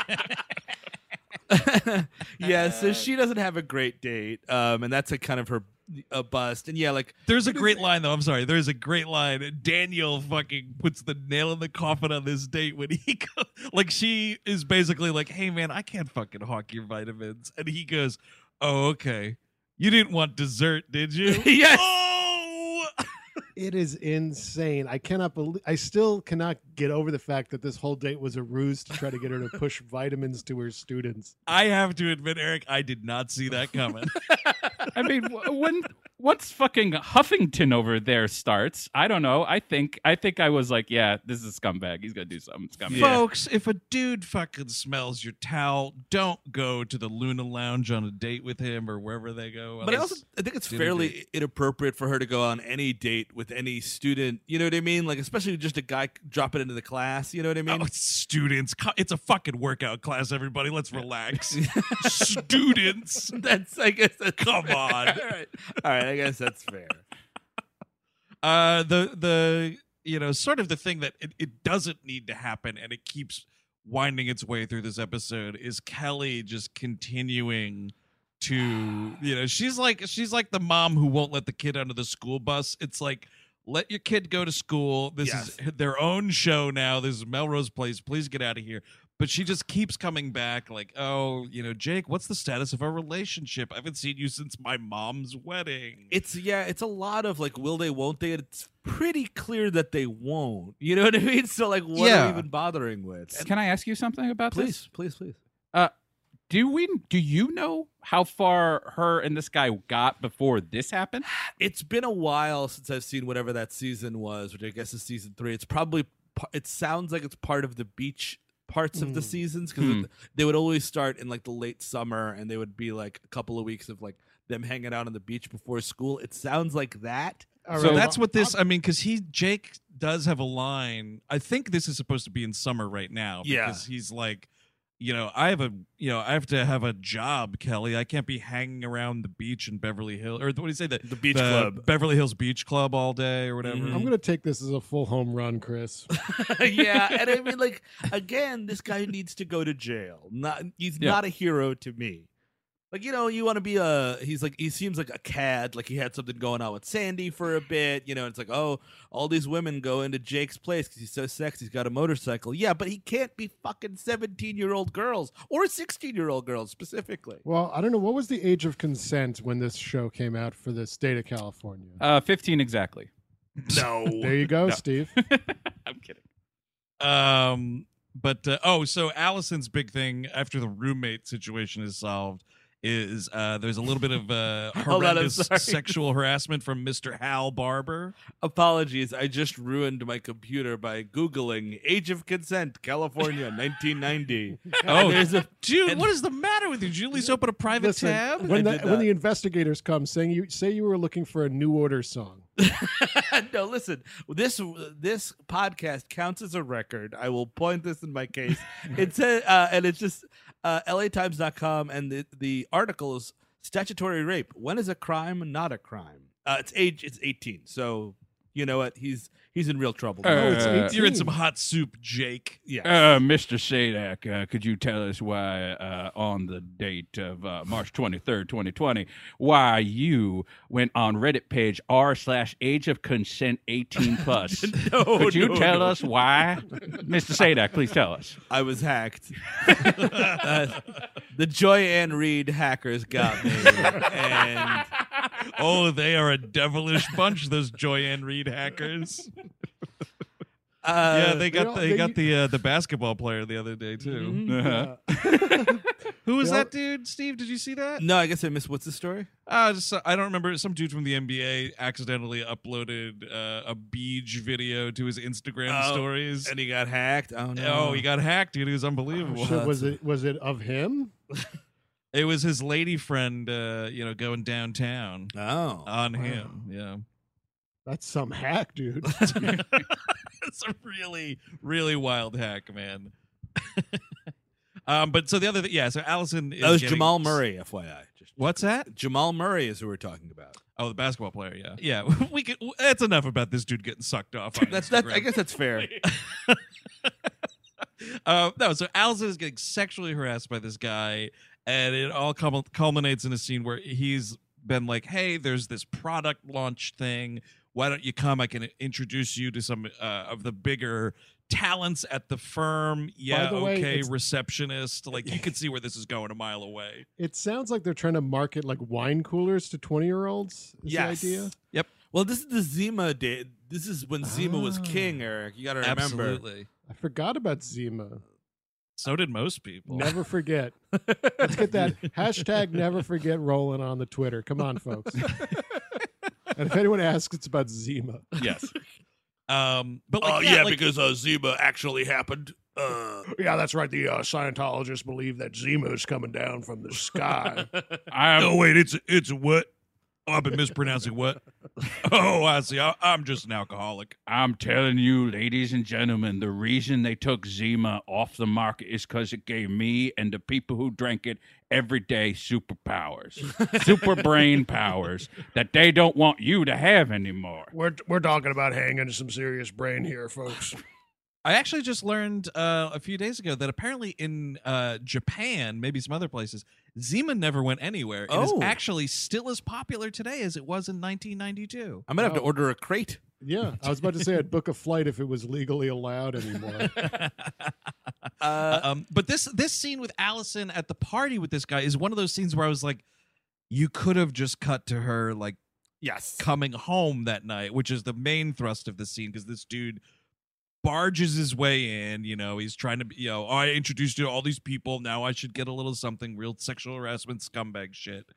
Yeah, so she doesn't have a great date, and that's a kind of her a bust. And yeah, like there's a great line though. I'm sorry. There's a great line. Daniel fucking puts the nail in the coffin on this date when he goes, like she is basically like, "Hey man, I can't fucking hawk your vitamins," and he goes, "Oh, okay. You didn't want dessert, did you?" Yes. Oh! It is insane. I still cannot get over the fact that this whole date was a ruse to try to get her to push vitamins to her students. I have to admit, Eric, I did not see that coming. I mean, once fucking Huffington over there starts, I don't know. I think I was like, yeah, this is a scumbag. He's gonna do something scumbag. Folks, if a dude fucking smells your towel, don't go to the Luna Lounge on a date with him or wherever they go. But I think it's fairly inappropriate for her to go on any date with any student. You know what I mean? Like, especially just a guy dropping into the class. You know what I mean? Oh, students. It's a fucking workout class, everybody. Let's relax. Students. I guess that's Come on. All right, I guess that's fair. The sort of the thing that it doesn't need to happen, and it keeps winding its way through this episode, is Kelly just continuing to, she's like the mom who won't let the kid onto the school bus. It's like, let your kid go to school. This is their own show now. This is Melrose Place. Please get out of here. But she just keeps coming back like, oh, Jake, what's the status of our relationship? I haven't seen you since my mom's wedding. It's a lot of like, will they, won't they? It's pretty clear that they won't. You know what I mean? So like, what are we even bothering with? Can I ask you something about this? Please. Do you know how far her and this guy got before this happened? It's been a while since I've seen whatever that season was, which I guess is season 3. It sounds like it's part of the beach parts of the seasons, because they would always start in like the late summer, and they would be like a couple of weeks of like them hanging out on the beach before school. It sounds like that. So that's what this, because Jake does have a line. I think this is supposed to be in summer right now, because he's like, I have to have a job, Kelly. I can't be hanging around the beach in Beverly Hills, or what do you say, the beach club, Beverly Hills Beach Club all day or whatever. I'm gonna take this as a full home run, Chris. Yeah, and I mean, like, again, this guy needs to go to jail. He's not a hero to me. Like, you want to be he seems like a cad, like he had something going on with Sandy for a bit, it's like, oh, all these women go into Jake's place because he's so sexy, he's got a motorcycle. Yeah, but he can't be fucking 17-year-old girls or 16-year-old girls specifically. Well, I don't know. What was the age of consent when this show came out for the state of California? 15 exactly. No. There you go, Steve. I'm kidding. So Allison's big thing after the roommate situation is solved is there's a little bit of horrendous sexual harassment from Mr. Hal Barber. Apologies, I just ruined my computer by Googling age of consent, California, 1990. Dude, what is the matter with you? Did you at least open a private tab? When the investigators come, say you were looking for a New Order song. No, listen. This podcast counts as a record. I will point this in my case. It says, and it's just LATimes.com, and the article is statutory rape. When is a crime not a crime? It's 18. So you know what? He's in real trouble. It's 18. You're in some hot soup, Jake. Yeah. Mr. Sadak, could you tell us why on the date of March 23rd, 2020, why you went on Reddit page r/age of consent 18 plus? Could you tell us why? Mr. Sadak, please tell us. I was hacked. The Joy Ann Reid hackers got me. And oh, they are a devilish bunch, those Joy Ann Reid hackers. They got the basketball player the other day too. Uh-huh. Who was that dude, Steve? Did you see that? No, I guess I missed. What's the story? I don't remember. Some dude from the NBA accidentally uploaded a beach video to his Instagram stories, and he got hacked. Oh no! Oh, he got hacked, dude. It was unbelievable. Oh, shit. Was it of him? It was his lady friend, going downtown. Oh, on him. Yeah. That's some hack, dude. It's a really, really wild hack, man. But so the other, so Allison is. That was Jamal Murray, FYI. What's that? Jamal Murray is who we're talking about. Oh, the basketball player. Yeah. We could. That's enough about this dude getting sucked off. On Instagram. I guess that's fair. No, so Allison is getting sexually harassed by this guy, and it all culminates in a scene where he's been like, "Hey, there's this product launch thing. Why don't you come? I can introduce you to some of the bigger talents at the firm." Yeah, okay, receptionist. Like, you can see where this is going a mile away. It sounds like they're trying to market like wine coolers to 20-year-olds. Is the idea? Yep. Well, this is the Zima day. This is when Zima was king, Eric. You got to remember. Absolutely. I forgot about Zima. So did most people. Never forget. Let's get that hashtag never forget rolling on the Twitter. Come on, folks. And if anyone asks, it's about Zima. Yes. Because Zima actually happened. Yeah, that's right. The Scientologists believe that Zima is coming down from the sky. Oh, wait, it's what? Oh, I've been mispronouncing what? Oh, I see. I'm just an alcoholic. I'm telling you, ladies and gentlemen, the reason they took Zima off the market is because it gave me and the people who drank it every day superpowers, super brain powers that they don't want you to have anymore. We're talking about hanging some serious brain here, folks. I actually just learned a few days ago that apparently in Japan, maybe some other places, Zima never went anywhere. It is actually still as popular today as it was in 1992. I'm going to have to order a crate. Yeah, I was about to say I'd book a flight if it was legally allowed anymore. But this scene with Allison at the party with this guy is one of those scenes where I was like, you could have just cut to her like Yes. coming home that night, which is the main thrust of the scene, because this dude barges his way in. He's trying to be, I introduced you to all these people, now I should get a little something, real sexual harassment scumbag shit.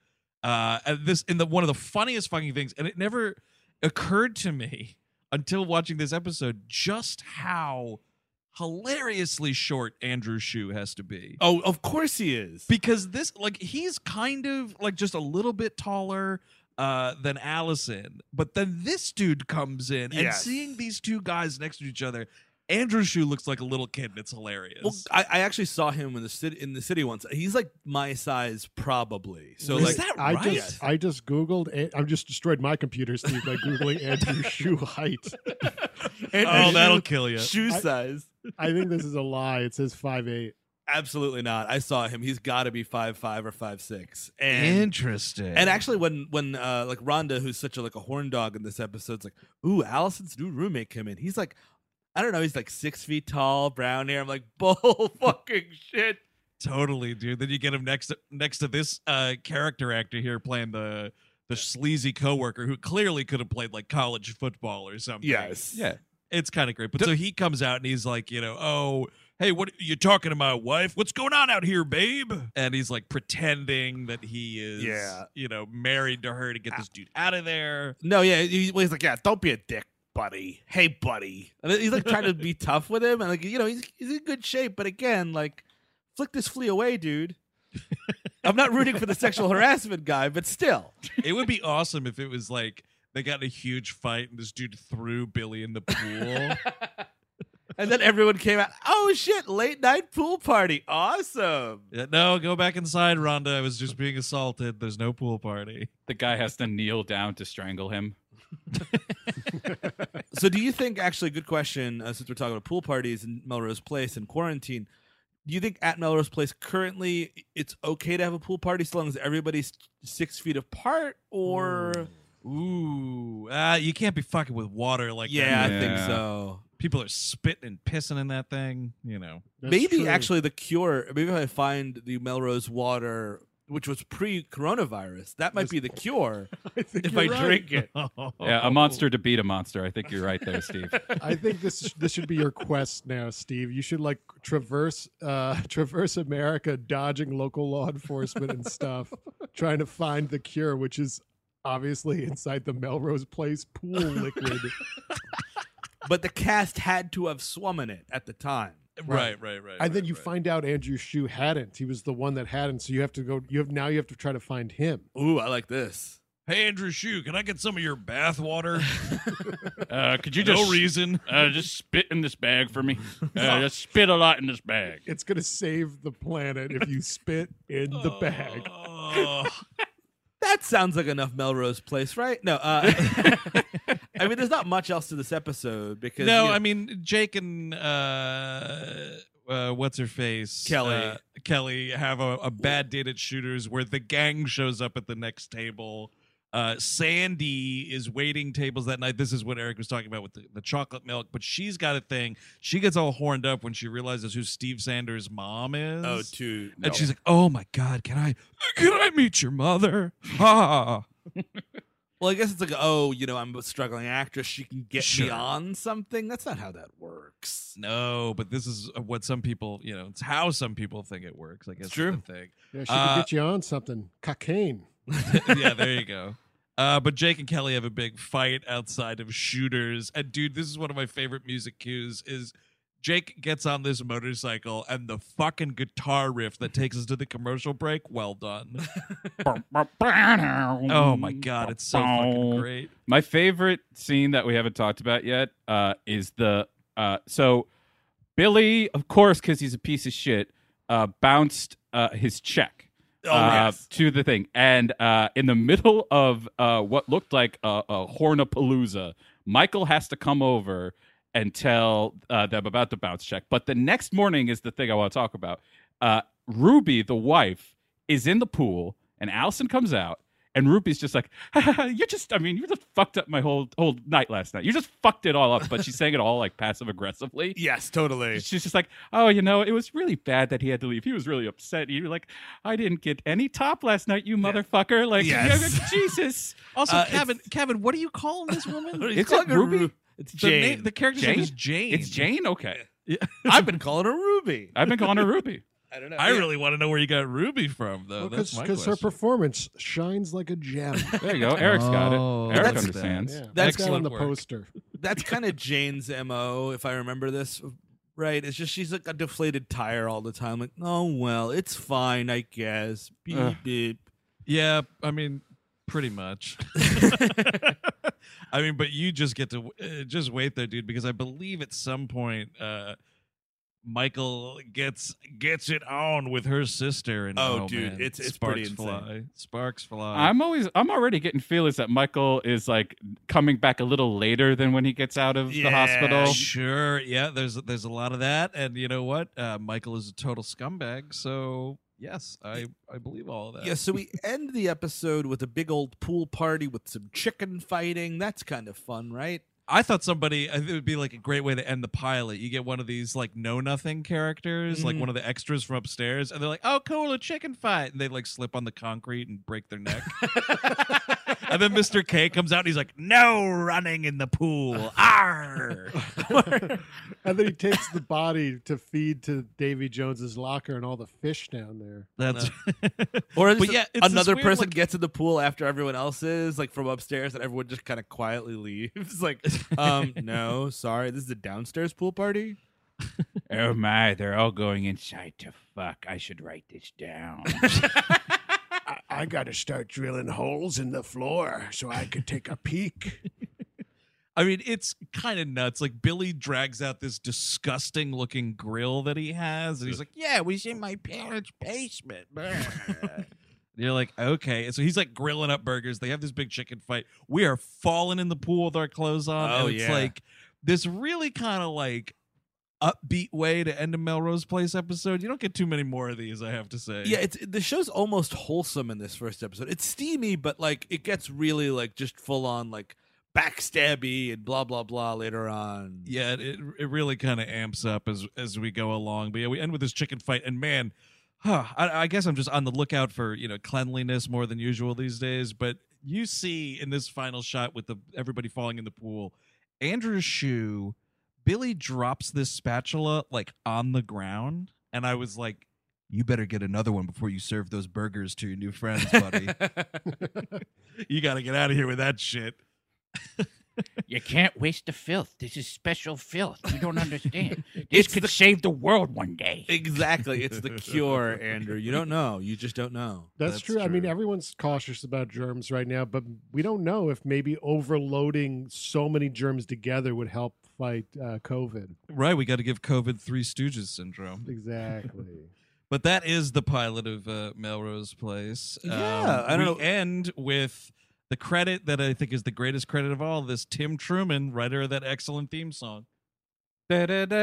And one of the funniest fucking things, and it never occurred to me until watching this episode, just how hilariously short Andrew Shue has to be. Oh, of course he is. Because he's kind of like just a little bit taller than Allison, but then this dude comes in, and Yes. seeing these two guys next to each other, Andrew Shue looks like a little kid, and it's hilarious. Well, I actually saw him in the city once. He's like my size, probably. So Is like that I right? just Googled. I've just destroyed my computer, Steve, by Googling Andrew Shue height. Oh, that'll kill you. shoe size. I think this is a lie. It says 5'8". Absolutely not. I saw him. He's got to be 5'5" or 5'6". And Interesting. and actually, when like Rhonda, who's such a horn dog in this episode, is like, "Ooh, Allison's new roommate came in." He's like, I don't know, he's like 6 feet tall, brown hair. I'm like, bull fucking shit. Totally, dude. Then you get him next to this character actor here playing the sleazy coworker who clearly could have played like college football or something. Yes. Yeah. It's kind of great. But so he comes out and he's like, oh, hey, what you talking to my wife? What's going on out here, babe? And he's like pretending that he is, married to her to get this dude out of there. No, yeah. He's like, yeah, don't be a dick, buddy. Hey, buddy. And he's like trying to be tough with him. And like, he's in good shape. But again, like, flick this flea away, dude. I'm not rooting for the sexual harassment guy, but still. It would be awesome if it was like they got in a huge fight and this dude threw Billy in the pool. And then everyone came out, oh shit, late night pool party. Awesome. Yeah, no, go back inside, Rhonda. I was just being assaulted. There's no pool party. The guy has to kneel down to strangle him. So do you think, actually, good question, since we're talking about pool parties in Melrose Place and quarantine, do you think at Melrose Place currently it's okay to have a pool party so long as everybody's 6 feet apart, or... Ooh, you can't be fucking with water like Yeah, that. I think Yeah. so. People are spitting and pissing in that thing, That's Maybe true. actually the cure, maybe if I find the Melrose water, which was pre-coronavirus, that might be the cure I think if you're I right. drink it. Yeah, a monster to beat a monster. I think you're right there, Steve. I think this should be your quest now, Steve. You should like traverse America, dodging local law enforcement and stuff, trying to find the cure, which is obviously inside the Melrose Place pool liquid. But the cast had to have swum in it at the time. Right. And then you find out Andrew Shue hadn't. He was the one that hadn't. So you have to go. You have to try to find him. Ooh, I like this. Hey, Andrew Shue, can I get some of your bath water? Could you just No reason. just spit in this bag for me? Just spit a lot in this bag. It's gonna save the planet if you spit in the bag. Oh. That sounds like enough Melrose Place, right? No, I mean, there's not much else to this episode because No, you know, I mean Jake and what's her face Kelly have a bad date at Shooters where the gang shows up at the next table. Sandy is waiting tables that night. This is what Eric was talking about with the chocolate milk, but she's got a thing. She gets all horned up when she realizes who Steve Sanders' mom is. And she's like, "Oh my God, can I meet your mother?" Ha! well, I guess it's like, oh, I'm a struggling actress. She can get Sure. me on something. That's not how that works. No, but this is what some people, it's how some people think it works. I guess It's true. is the thing. Yeah, she could get you on something. Cocaine. Yeah, there you go. But Jake and Kelly have a big fight outside of Shooters. And dude, this is one of my favorite music cues is Jake gets on this motorcycle and the fucking guitar riff that takes us to the commercial break. Well done. Oh my God, it's so fucking great. My favorite scene that we haven't talked about yet is so Billy, of course, because he's a piece of shit, bounced his check. Yes. To the thing. And in the middle of what looked like a Hornapalooza, Michael has to come over and tell them about the bounce check. But the next morning is the thing I want to talk about. Ruby, the wife, is in the pool, and Allison comes out, And Ruby's just like, you just fucked up my whole night last night. You just fucked it all up. But she's saying it all like passive aggressively. Yes, totally. She's just like, oh, it was really bad that he had to leave. He was really upset. You're like, I didn't get any top last night, you motherfucker. Like, Yes. Jesus. Also, Kevin, what are you calling this woman? Is it Ruby? It's The Jane. name, the character's name is Jane. It's Jane? Okay. I've been calling her Ruby. I've been calling her Ruby. I don't know. I really want to know where you got Ruby from, though. That's my Because her question. performance shines like a gem. There you go. Eric's got Oh, it. Eric that's- understands. Yeah, That's that's excellent on the work. poster. That's kind of Jane's MO, if I remember this right. It's just she's like a deflated tire all the time. Like, oh, well, it's fine, I guess. Beep, beep. Yeah, I mean, pretty much. I mean, but you just get to just wait there, dude, because I believe at some point Michael gets it on with her sister, and Oh, dude, man, it's sparks pretty insane. fly. Sparks fly. I'm already getting feelings that Michael is like coming back a little later than when he gets out of the Yeah, hospital. Sure, yeah. There's a lot of that, and you know what? Michael is a total scumbag. So yes, I believe all of that. Yeah, so we end the episode with a big old pool party with some chicken fighting. That's kind of fun, right? I thought I think it would be like a great way to end the pilot. You get one of these like know nothing characters, like one of the extras from upstairs, and they're like, "Oh, cool, a chicken fight," and they like slip on the concrete and break their neck. And then Mr. K comes out and he's like, "No running in the pool, arr!" And then he takes the body to feed to Davy Jones's locker and all the fish down there. That's Or But just yeah, it's this another weird, person like- gets in the pool after everyone else is, like from upstairs, and everyone just kind of quietly leaves. Like, no, sorry, this is a downstairs pool party. Oh my, they're all going inside to fuck. I should write this down. I got to start drilling holes in the floor so I could take a peek. I mean, it's kind of nuts. Like Billy drags out this disgusting looking grill that he has, and he's like, "Yeah, it was in my parents' basement." You're like, okay. And so he's like grilling up burgers. They have this big chicken fight. We are falling in the pool with our clothes on. Oh, and it's yeah. like this really kind of like upbeat way to end a Melrose Place episode. You don't get too many more of these, I have to say. Yeah, the show's almost wholesome in this first episode. It's steamy, but like it gets really like just full on like backstabby and blah blah blah later on. Yeah, it really kind of amps up as we go along. But yeah, we end with this chicken fight, and man, I guess I'm just on the lookout for cleanliness more than usual these days. But you see in this final shot with everybody falling in the pool, Andrew's shoe, Billy drops this spatula like on the ground, and I was like, "You better get another one before you serve those burgers to your new friends, buddy. You got to get out of here with that shit." You can't waste the filth. This is special filth. You don't understand. This could save the world one day. Exactly, it's the cure, Andrew. You don't know. You just don't know. That's true. I mean, everyone's cautious about germs right now, but we don't know if maybe overloading so many germs together would help fight COVID. Right, we got to give COVID Three Stooges syndrome. Exactly. But that is the pilot of Melrose Place. Yeah, I don't know. We end with the credit that I think is the greatest credit of all this, Tim Truman, writer of that excellent theme song. No,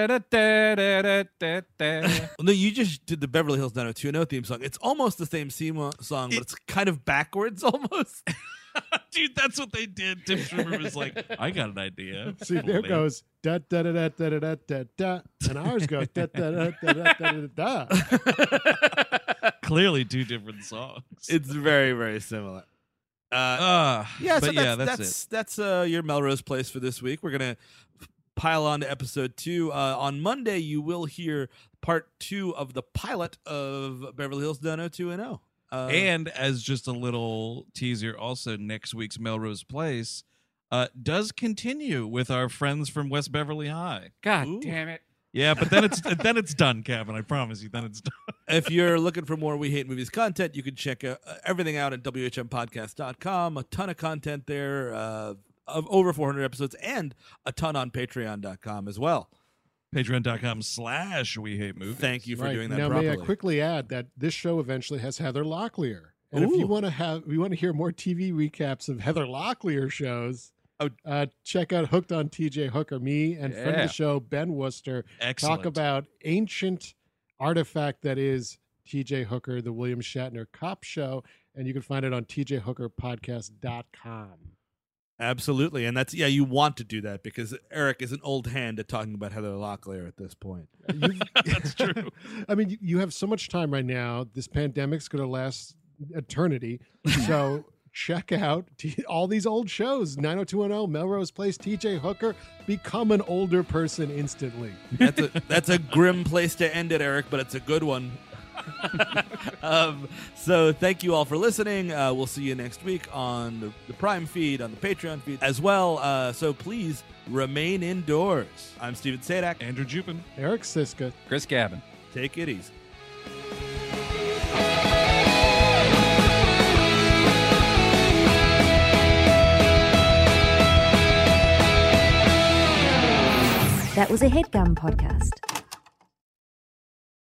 you just did the Beverly Hills 90210 theme song. It's almost the same song, but it's kind of backwards almost. Dude, that's what they did. Tim Truman was like, I got an idea. See, there goes da da da da da da da da, and ours goes da da da da da da da. Clearly two different songs. It's very, very similar. Yeah, Yeah, so but yeah, that's it. That's your Melrose Place for this week. We're gonna pile on to episode 2. On Monday, you will hear part 2 of the pilot of Beverly Hills 90210. And as just a little teaser, also next week's Melrose Place does continue with our friends from West Beverly High. God Ooh. damn it. Yeah, but then it's done, Kevin. I promise you. Then it's done. If you're looking for more We Hate Movies content, you can check everything out at WHMPodcast.com. A ton of content there, of over 400 episodes, and a ton on Patreon.com as well. Patreon.com/We Hate Movies. Thank you for Right. doing that now, properly. may I quickly add that this show eventually has Heather Locklear, and if you Ooh. want to hear more TV recaps of Heather Locklear shows, check out Hooked on TJ Hooker. Me and friend of Yeah. the show Ben Worcester Excellent. talk about ancient artifact that is TJ Hooker, the William Shatner cop show, and you can find it on tjhookerpodcast.com. Absolutely. And you want to do that because Eric is an old hand at talking about Heather Locklear at this point. That's true. I mean, you have so much time right now. This pandemic's going to last eternity. So check out all these old shows. 90210, Melrose Place, TJ Hooker. Become an older person instantly. That's a grim place to end it, Eric, but it's a good one. So thank you all for listening. We'll see you next week on the Prime feed, on the Patreon feed as well. So please remain indoors. I'm Steven Sadak. Andrew Jupin. Eric Siska. Chris Gavin. Take it easy. That was a HeadGum podcast.